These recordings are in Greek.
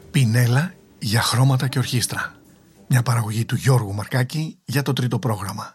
Πινέλα για χρώματα και ορχήστρα. Μια παραγωγή του Γιώργου Μαρκάκη για το τρίτο πρόγραμμα.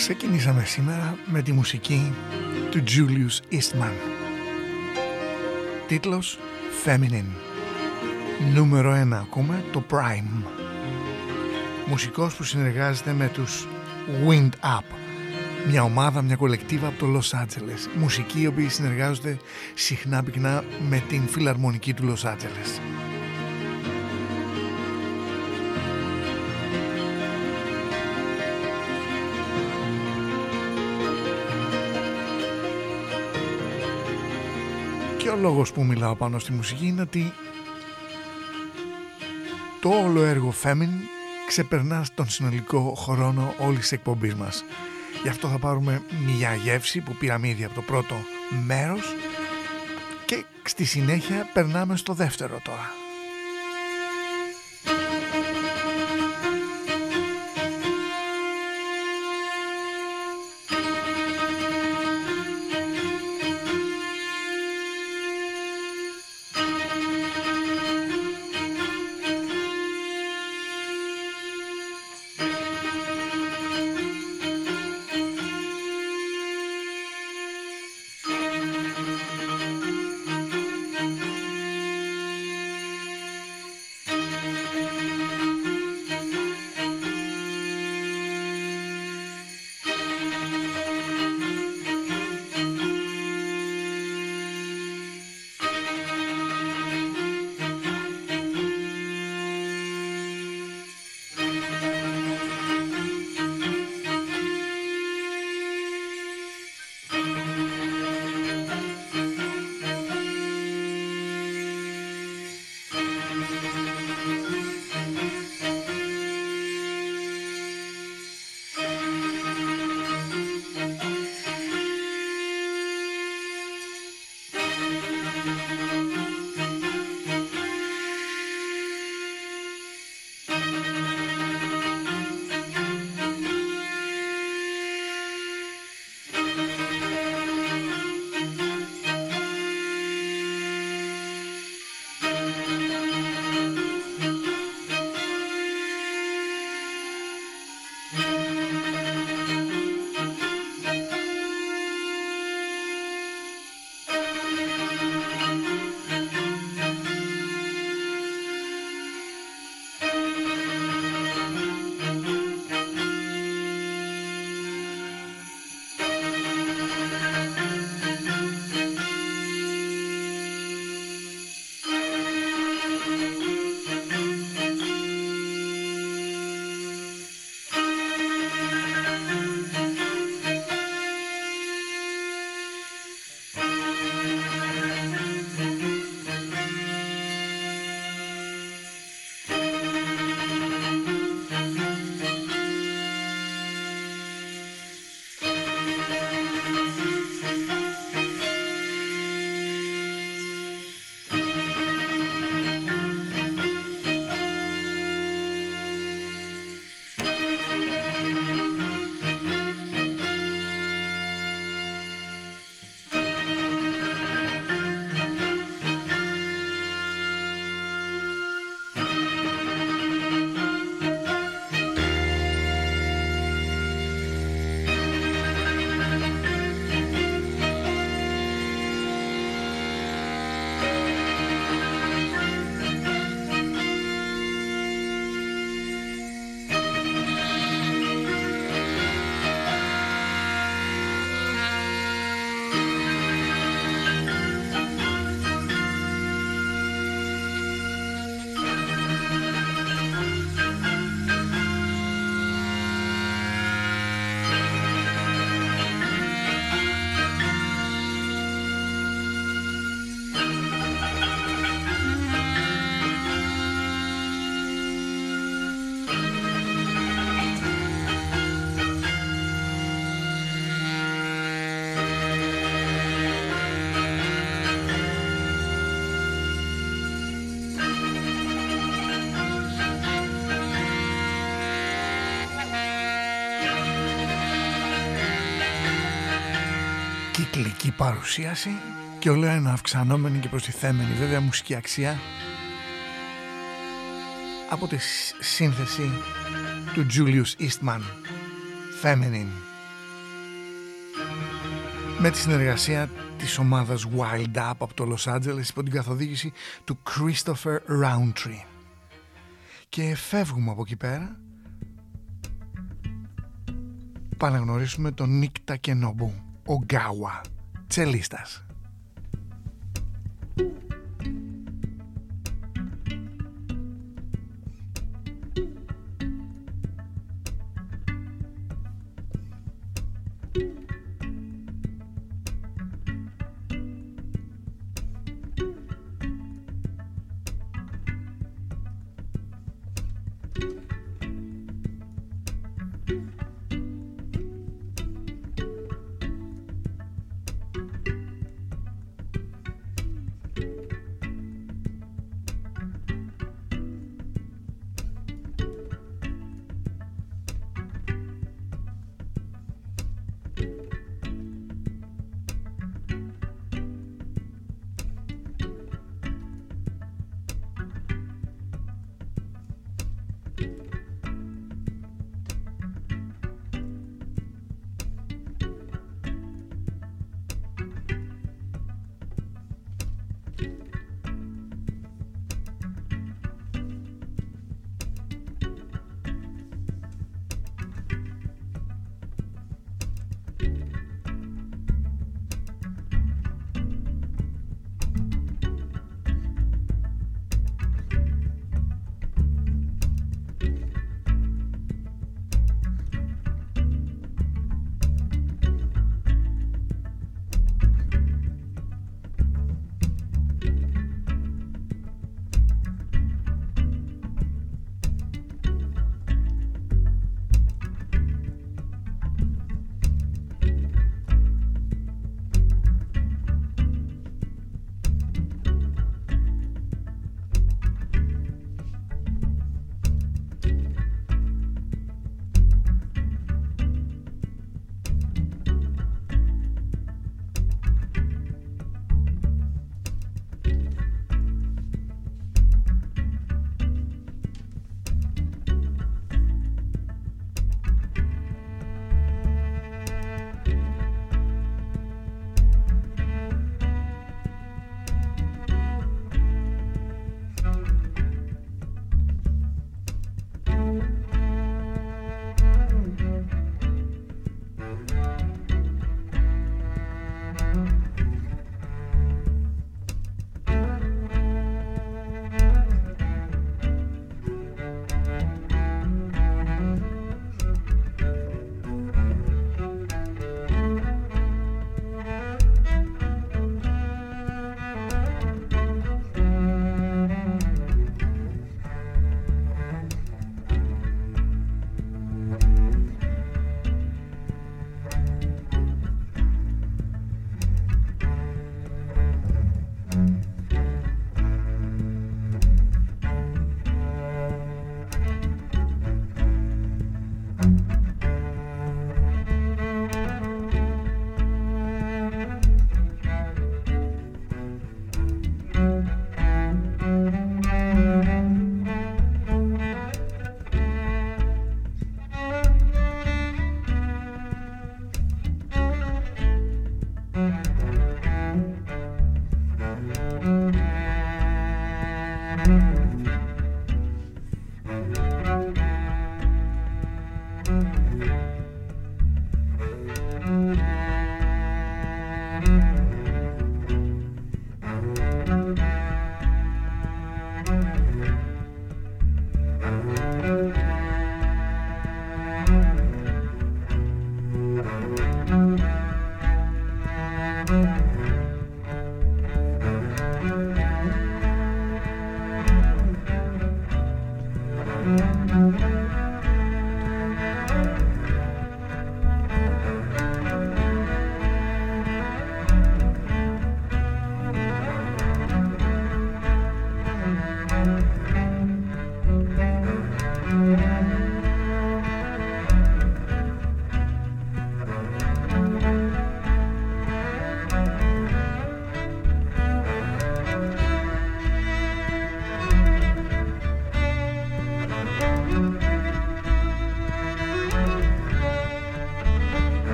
Ξεκινήσαμε σήμερα με τη μουσική του Julius Eastman. Τίτλος Feminine. Νούμερο 1 ακούμε το Prime. Μουσικός που συνεργάζεται με τους Wind Up, μια ομάδα, μια κολεκτίβα από το Λος Άντζελες. Μουσικοί οι οποίοι συνεργάζονται συχνά πυκνά με την φιλαρμονική του Λος Άντζελες. Και ο λόγος που μιλάω πάνω στη μουσική είναι ότι το όλο έργο Feminine ξεπερνά τον συνολικό χρόνο όλης της εκπομπής μας. Γι' αυτό θα πάρουμε μια γεύση που πήραμε ήδη από το πρώτο μέρος και στη συνέχεια περνάμε στο δεύτερο τώρα. κυκλική παρουσίαση και όλο ένα αυξανόμενη και προστιθέμενη βέβαια μουσική αξία από τη σύνθεση του Julius Eastman, Feminine. με τη συνεργασία της ομάδας Wild Up από το Los Angeles υπό την καθοδήγηση του Christopher Roundtree. Και φεύγουμε από εκεί πέρα. Πάμε να γνωρίσουμε τον Nick Takenobu Ogawa, τσελίστας.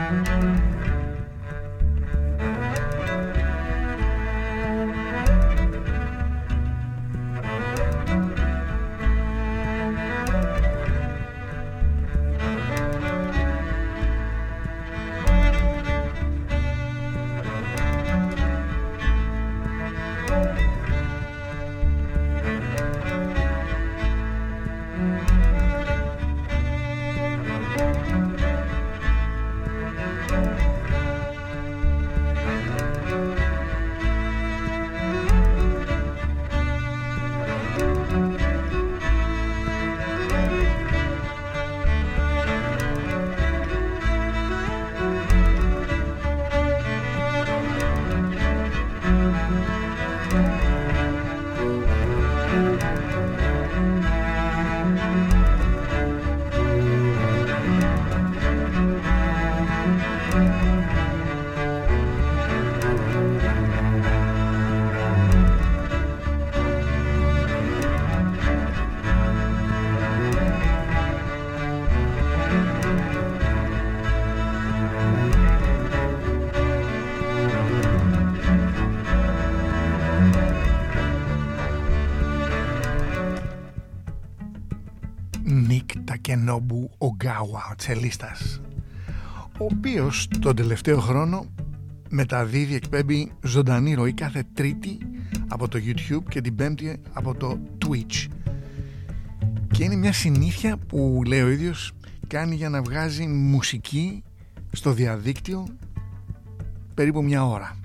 Takenobu Ogawa, ο τσελίστας, ο οποίος τον τελευταίο χρόνο μεταδίδει, εκπέμπει ζωντανή ροή κάθε Τρίτη από το YouTube και την Πέμπτη από το Twitch, και είναι μια συνήθεια που, λέει ο ίδιος, κάνει για να βγάζει μουσική στο διαδίκτυο περίπου μια ώρα.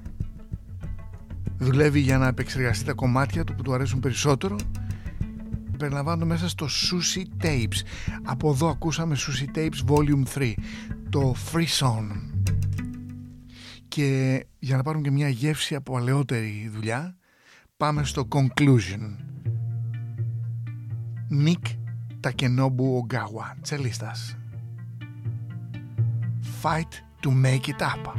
Δουλεύει για να επεξεργαστεί τα κομμάτια του που του αρέσουν περισσότερο, περιλαμβάνονται μέσα στο Sushi Tapes. Από εδώ ακούσαμε Sushi Tapes Volume 3, το Frisson. Και για να πάρουμε και μια γεύση από παλαιότερη δουλειά, πάμε στο Conclusion. Nick Takenobu Ogawa, τσελίστας. Fight to make it up.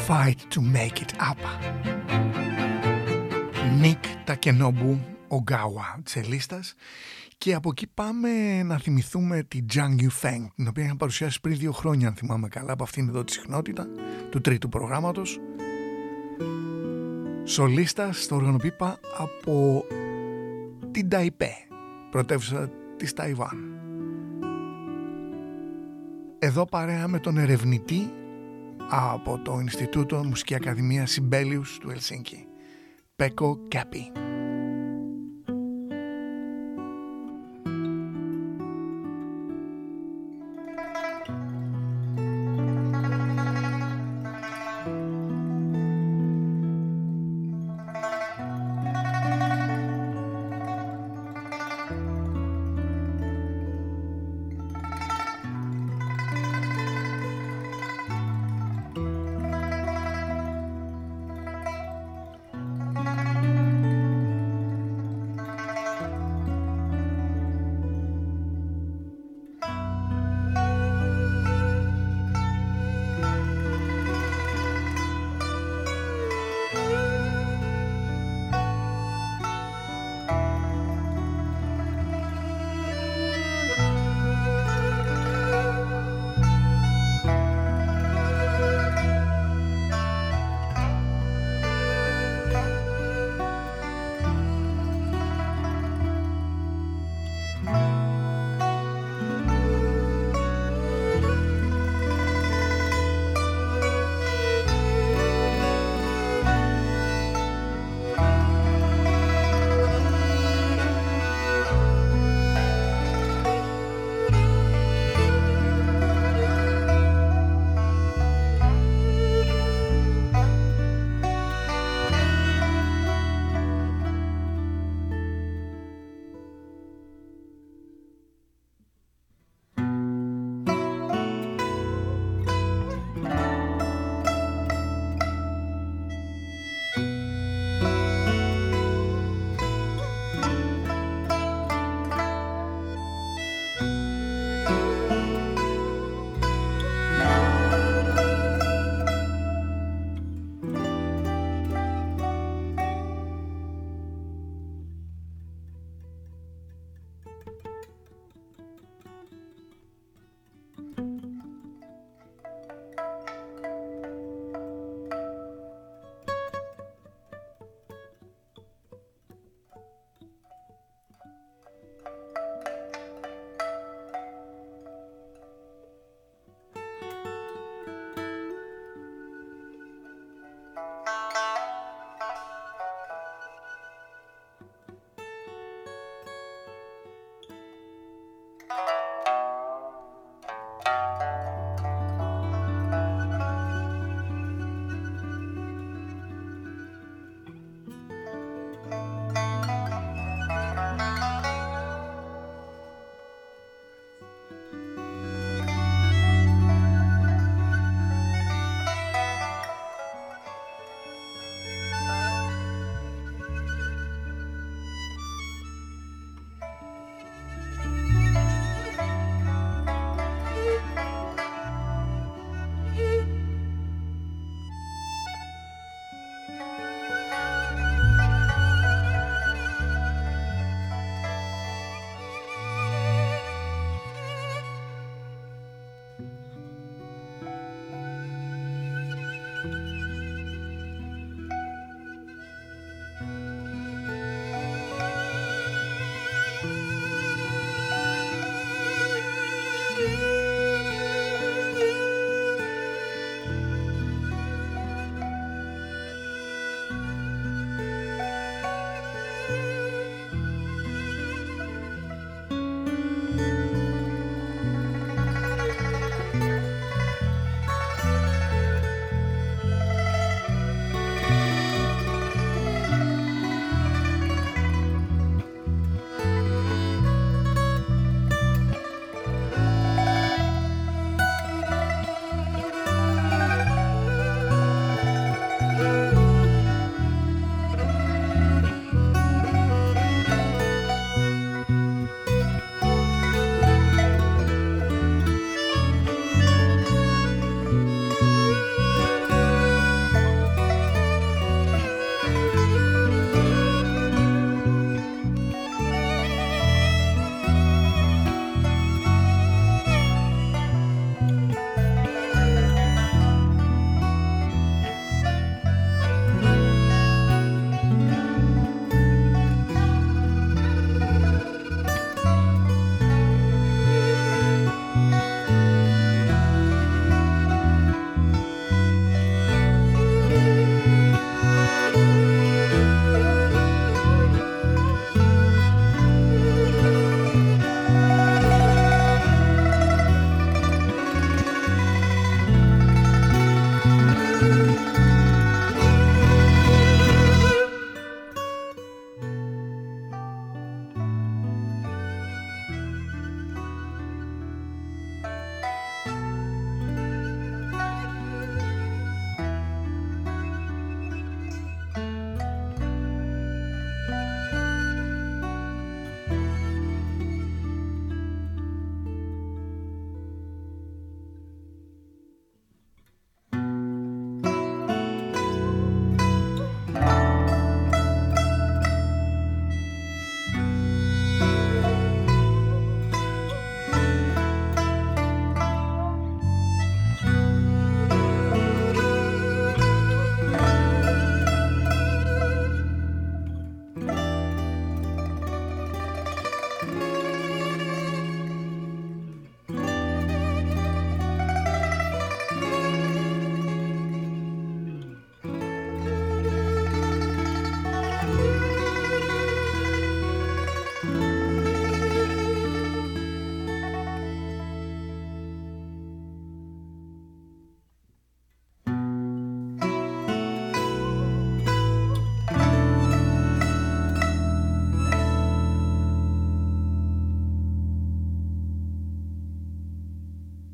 fight to make it up. Nick Takenobu Ogawa, τσελίστας. Και από εκεί πάμε να θυμηθούμε τη Zhang Yufeng, την οποία είχα παρουσιάσει πριν 2 χρόνια, αν θυμάμαι καλά, από αυτήν εδώ τη συχνότητα του τρίτου προγράμματος. Σολίστας στο οργανοπίπα από την Ταϊπέ, πρωτεύουσα της Ταϊβάν. Εδώ παρέα με τον ερευνητή από το Ινστιτούτο Μουσική Ακαδημία Σιμπέλιους του Ελσίνκι, Πέκο Κάπι.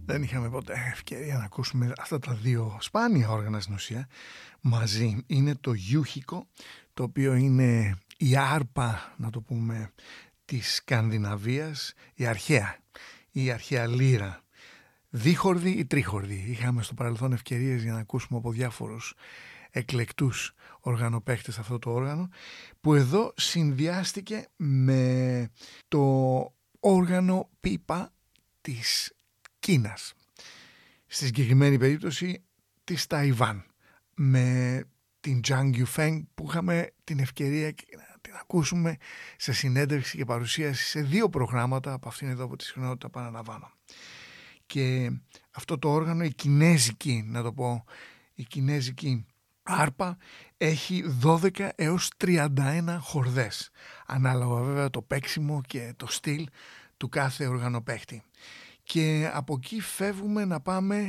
Δεν είχαμε ποτέ ευκαιρία να ακούσουμε αυτά τα δύο σπάνια όργανα στην ουσία μαζί. Είναι το γιούχικο, το οποίο είναι η άρπα, να το πούμε, της Σκανδιναβίας, η αρχαία λύρα. Δίχορδη ή τρίχορδη. Είχαμε στο παρελθόν ευκαιρίες για να ακούσουμε από διάφορους εκλεκτούς οργανοπαίχτες αυτό το όργανο, που εδώ συνδυάστηκε με το όργανο πίπα της Κίνας, στη συγκεκριμένη περίπτωση της Ταϊβάν, με την Zhang Yufeng, που είχαμε την ευκαιρία να την ακούσουμε σε συνέντευξη και παρουσίαση σε 2 προγράμματα από αυτήν εδώ που τη συχνότητα παραλαμβάνω. Και αυτό το όργανο, η κινέζικη, να το πω, η κινέζικη άρπα, έχει 12 έως 31 χορδές, ανάλογα βέβαια το παίξιμο και το στυλ του κάθε οργανοπαίχτη. Και από εκεί φεύγουμε να πάμε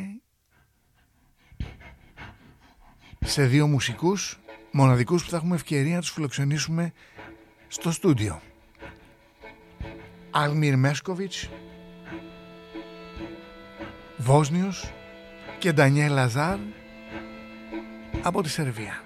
σε 2 μουσικούς μοναδικούς που θα έχουμε ευκαιρία να τους φιλοξενήσουμε στο στούντιο. Αλμίρ Μέσκοβιτς, Βόσνιος, και Ντανιέλ Λαζάρ από τη Σερβία.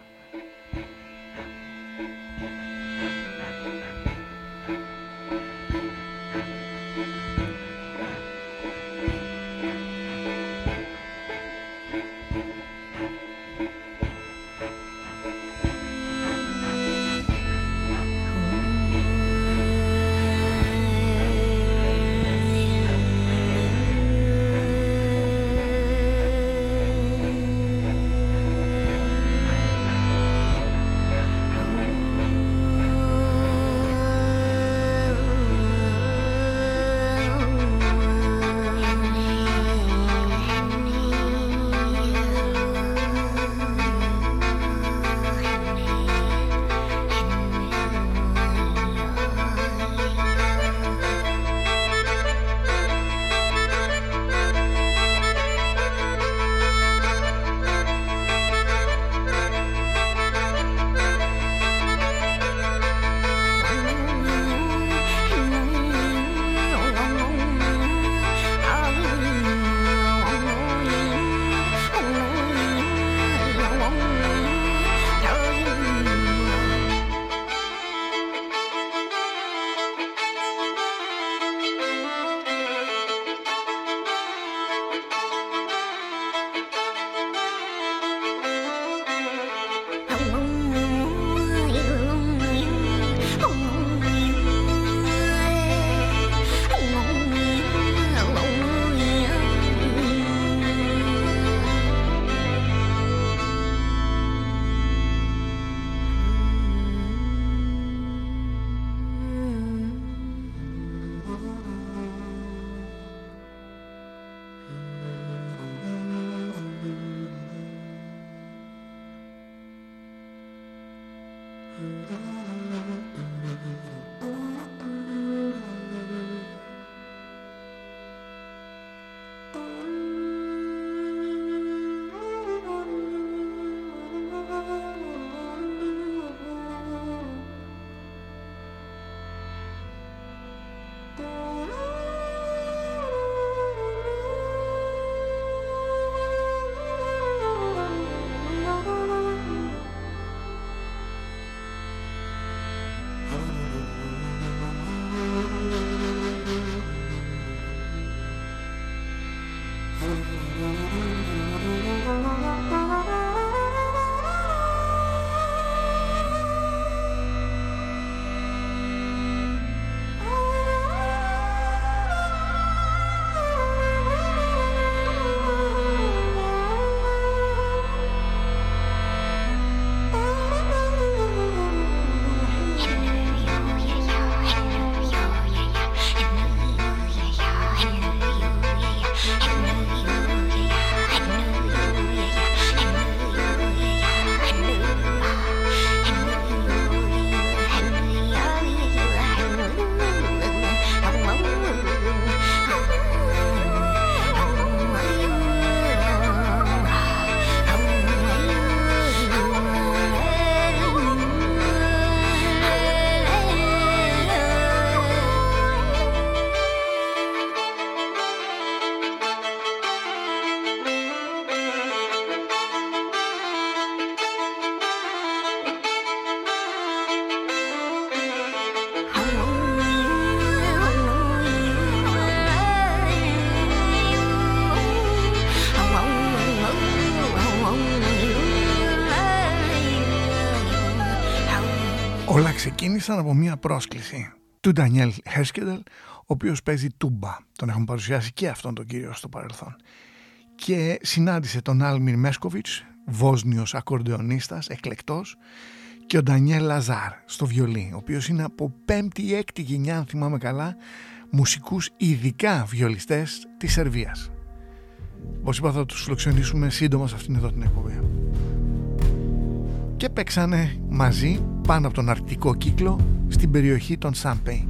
ξεκίνησαν από μια πρόσκληση του Ντανιέλ Χέρσκεντελ, ο οποίος παίζει τούμπα. Τον έχουν παρουσιάσει και αυτόν τον κύριο στο παρελθόν. Και συνάντησε τον Άλμιρ Μέσκοβιτς, Βόσνιος ακορντεονίστας, εκλεκτός, και ο Ντανιέλ Λαζάρ στο βιολί, ο οποίος είναι από 5η ή 6η γενιά, αν θυμάμαι καλά, μουσικούς ειδικά βιολιστές της Σερβίας. Όπως είπα, θα τους φιλοξενήσουμε σύντομα σε αυτήν εδώ την εκπομπή. Και παίξανε μαζί πάνω από τον αρκτικό κύκλο στην περιοχή των Σάμπεϊ.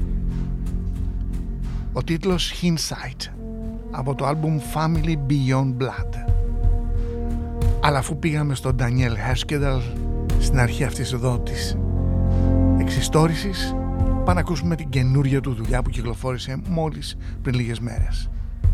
Ο τίτλος Hindsight από το άλμπουμ Family Beyond Blood. Αλλά αφού πήγαμε στον Ντανιέλ Χέρσκεντελ στην αρχή αυτής εδώ της εξιστόρησης, πάμε να ακούσουμε την καινούργια του δουλειά που κυκλοφόρησε μόλις πριν λίγες μέρες.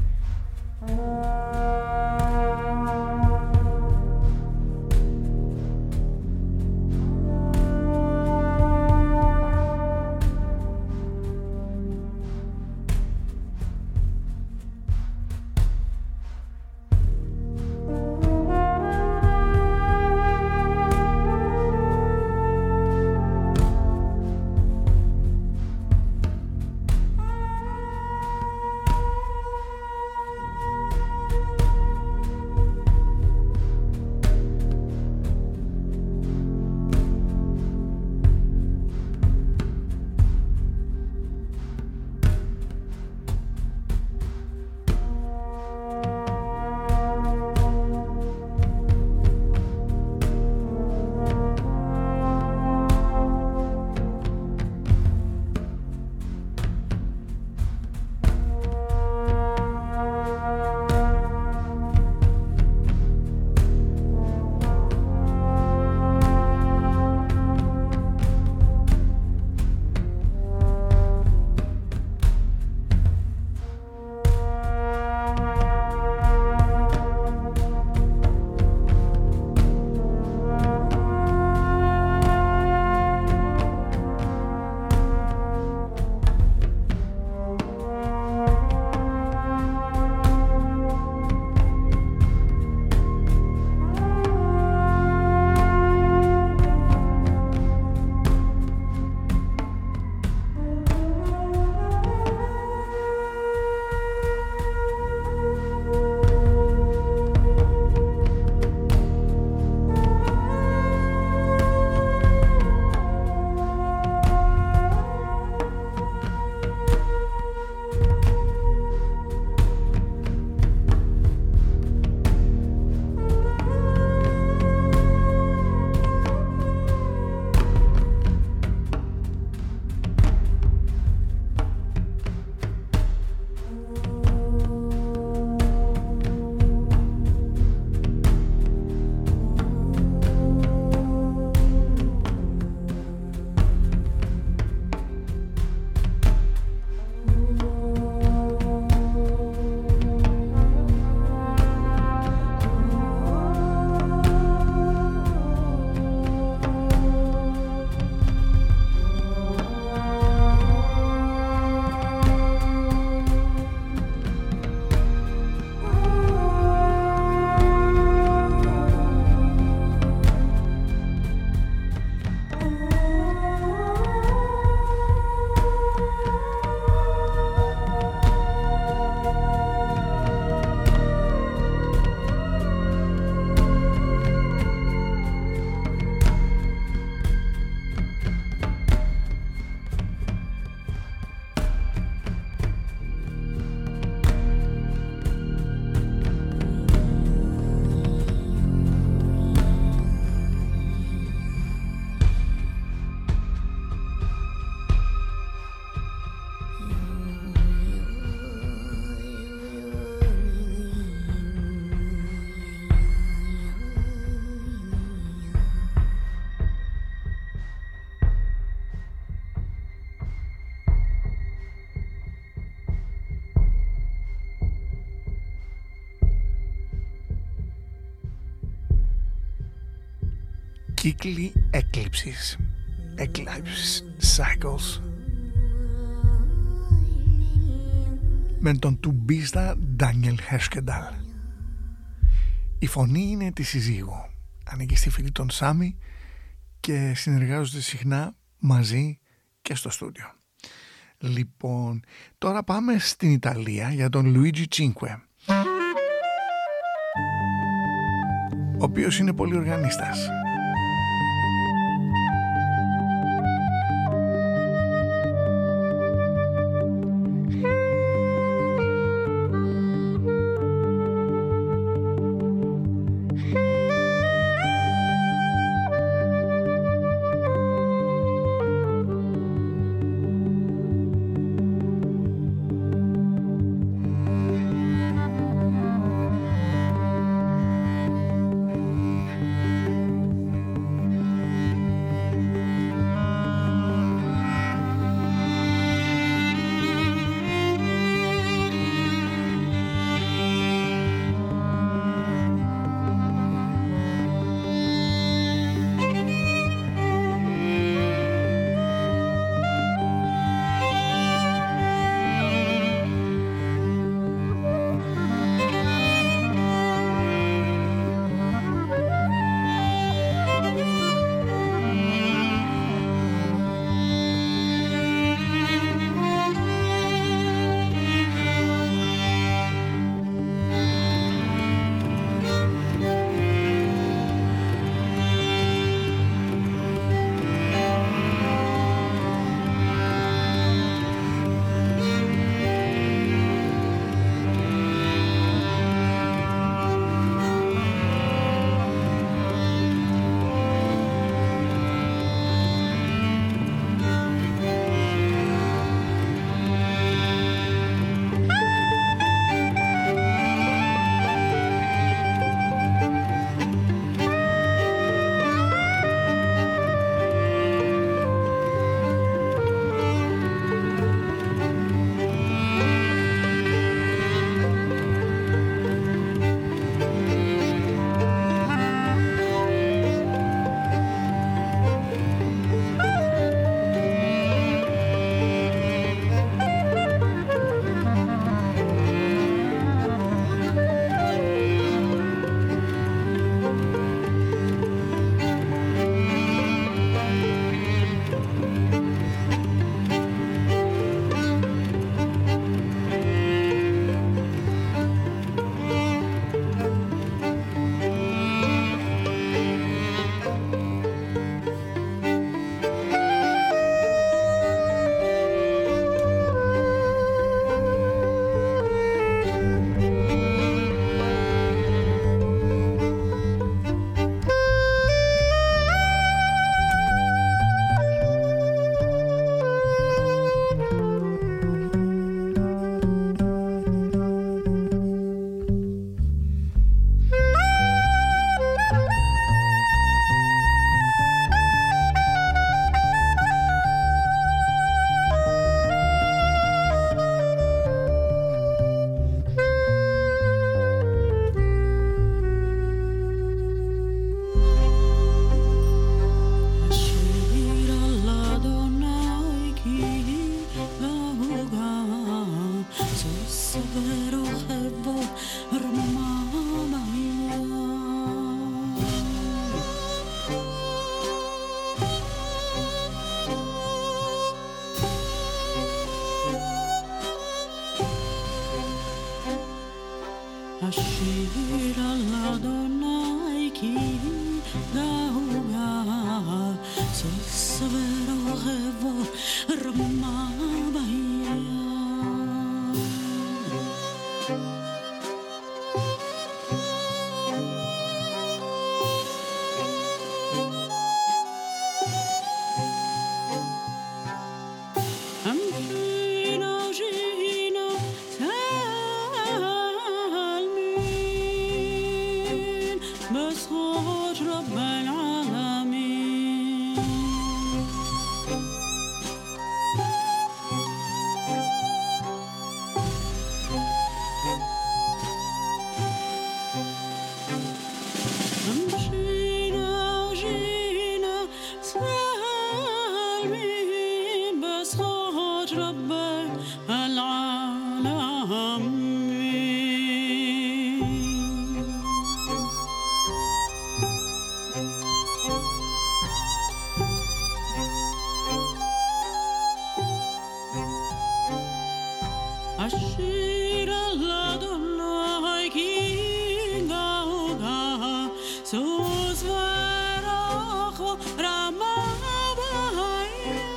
κύκλοι έκλειψης, Eclipse Cycles, με τον τουμπίστα Ντάνιελ Χέρσκεντελ. Η φωνή είναι τη συζύγου, ανήκει στη φυλή των Σάμι και συνεργάζονται συχνά μαζί και στο στούντιο. Λοιπόν, τώρα πάμε στην Ιταλία για τον Luigi Cinque, ο οποίος είναι πολυοργανίστας. השיר על אדוני כי גאוגה סוס ורחו רמה בים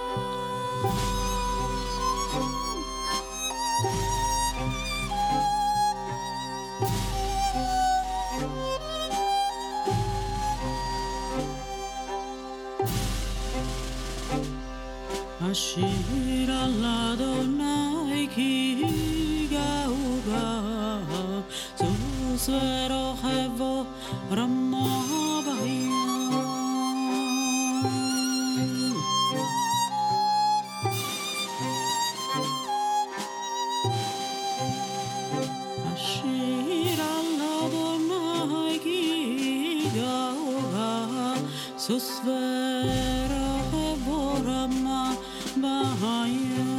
השיר על אדוני כי גאוגה סוס ורוכבו רמה בים השיר על אדוני כי גאוגה סוס ורוכבו רמה בים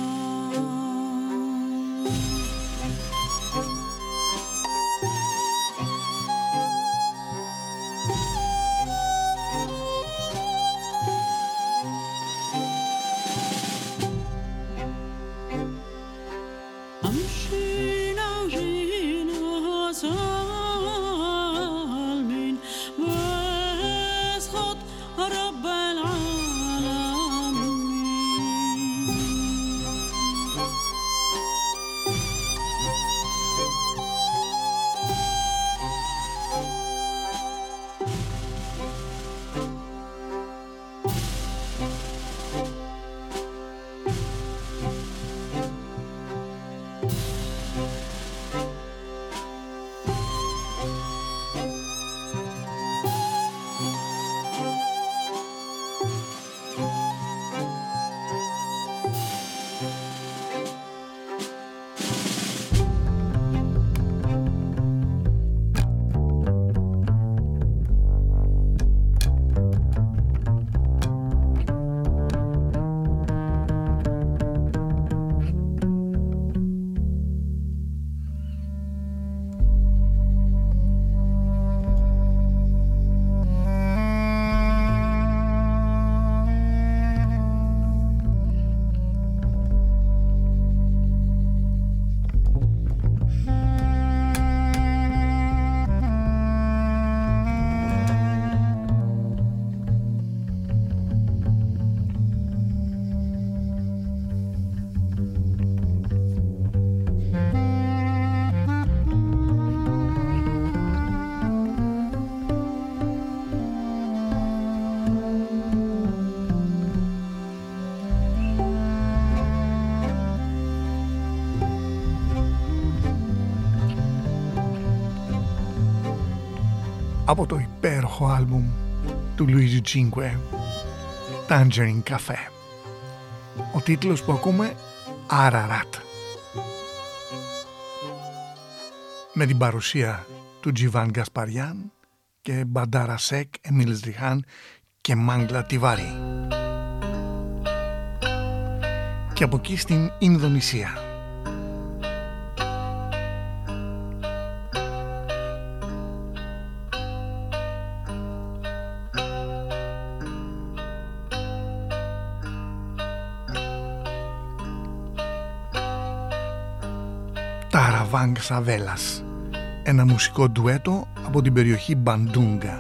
από το υπέροχο άλμπουμ του Luigi Cinque, Tangerine Cafe. Ο τίτλος που ακούμε, Ararat. Με την παρουσία του Τζιβάν Γκασπαριάν και Μπαντάρα Σεκ, Εμίλ Ζριχάν και Μάγκλα Τιβάρη. Και από εκεί στην Ινδονησία. Ταravang Savelas, ένα μουσικό ντουέτο από την περιοχή Μπαντούγκα.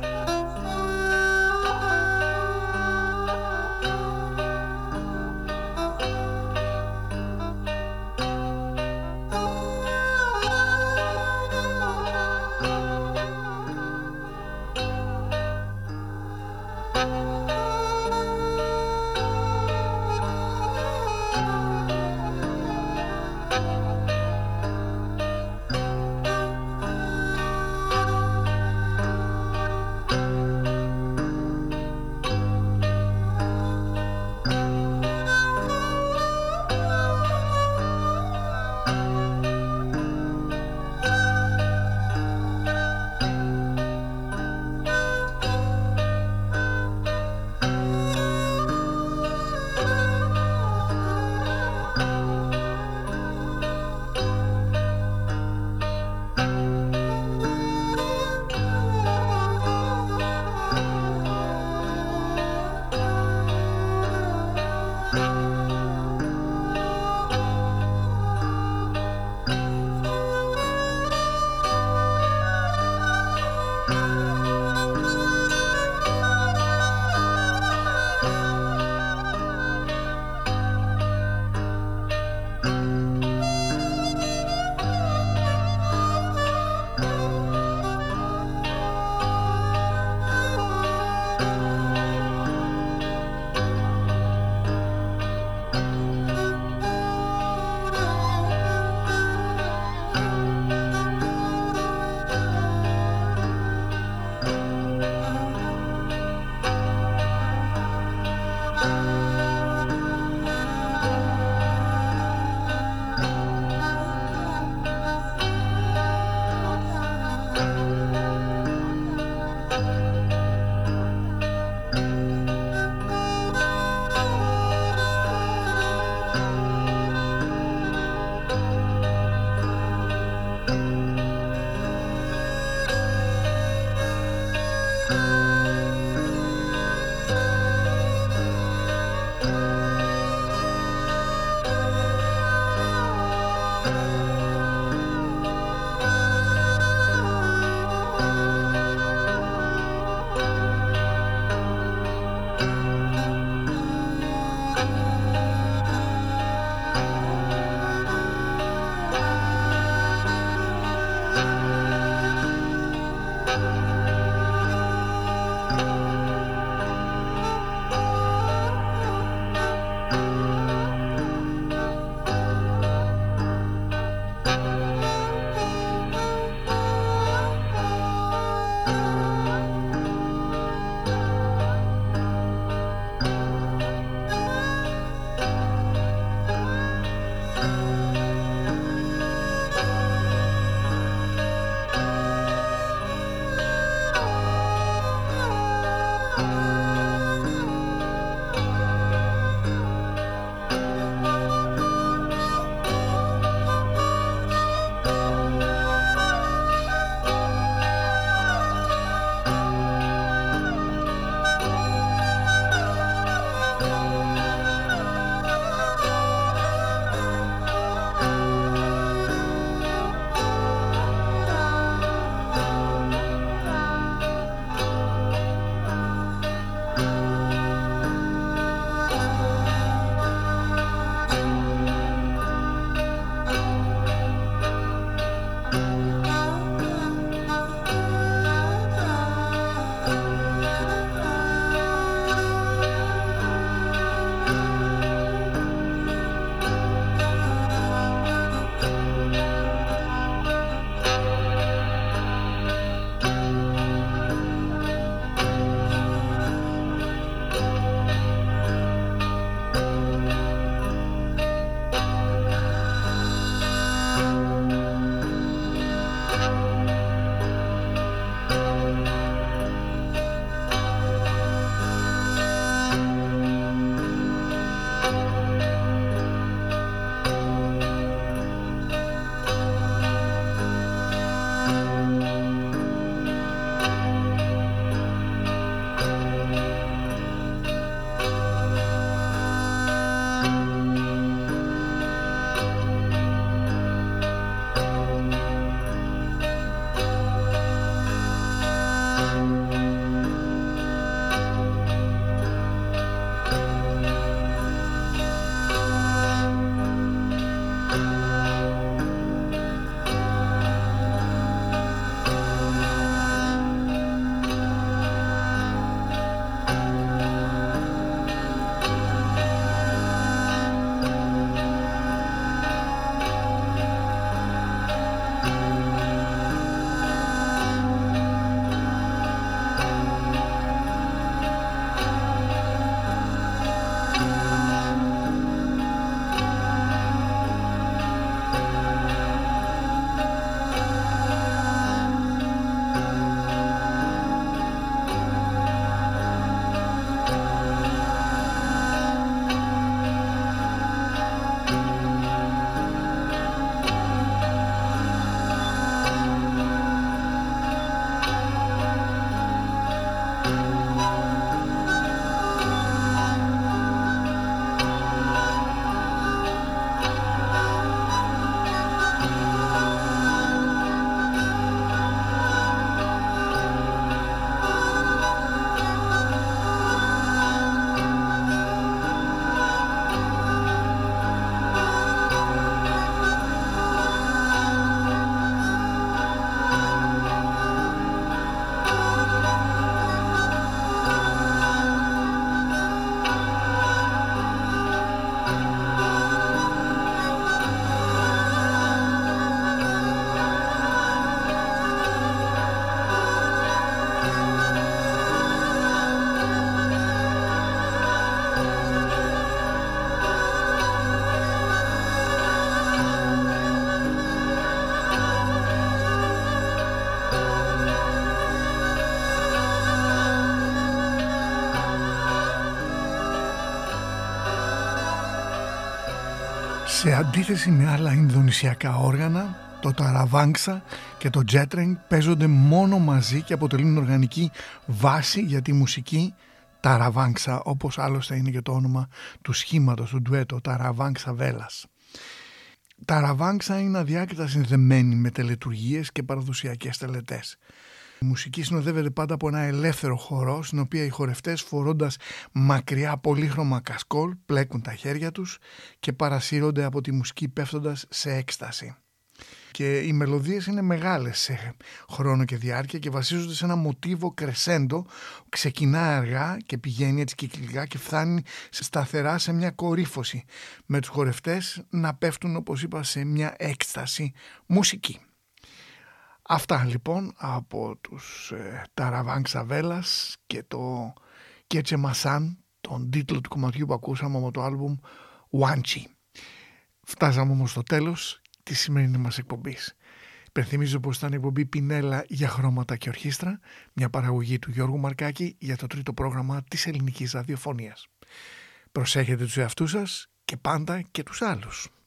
Σε αντίθεση με άλλα ινδονησιακά όργανα, το ταραβάνξα και το τζέτρενγκ παίζονται μόνο μαζί και αποτελούν οργανική βάση για τη μουσική ταραβάνξα, όπως άλλωστε είναι και το όνομα του σχήματος του ντουέτο, ταραβάνξα βέλας. Ταραβάνξα είναι αδιάκριτα συνδεμένη με τελετουργίες και παραδοσιακές τελετές. Η μουσική συνοδεύεται πάντα από ένα ελεύθερο χορό, στην οποία οι χορευτές, φορώντας μακριά πολύχρωμα κασκόλ, πλέκουν τα χέρια τους και παρασύρονται από τη μουσική πέφτοντας σε έκσταση. Και οι μελωδίες είναι μεγάλες σε χρόνο και διάρκεια και βασίζονται σε ένα μοτίβο κρεσέντο, ξεκινά αργά και πηγαίνει έτσι κυκλικά και φτάνει σταθερά σε μια κορύφωση, με τους χορευτές να πέφτουν, όπως είπα, σε μια έκσταση μουσική. Αυτά λοιπόν από τους Ταραβάνξα Βέλας και το Κέτσε Μασάν, τον τίτλο του κομματιού που ακούσαμε από το άλμπουμ Wanchi. Φτάσαμε όμως στο τέλος της σημερινής μας εκπομπής. Υπενθυμίζω πως ήταν η εκπομπή Πινέλα για χρώματα και ορχήστρα, μια παραγωγή του Γιώργου Μαρκάκη για το τρίτο πρόγραμμα της ελληνικής ραδιοφωνίας. Προσέχετε τους εαυτούς σας και πάντα και τους άλλους.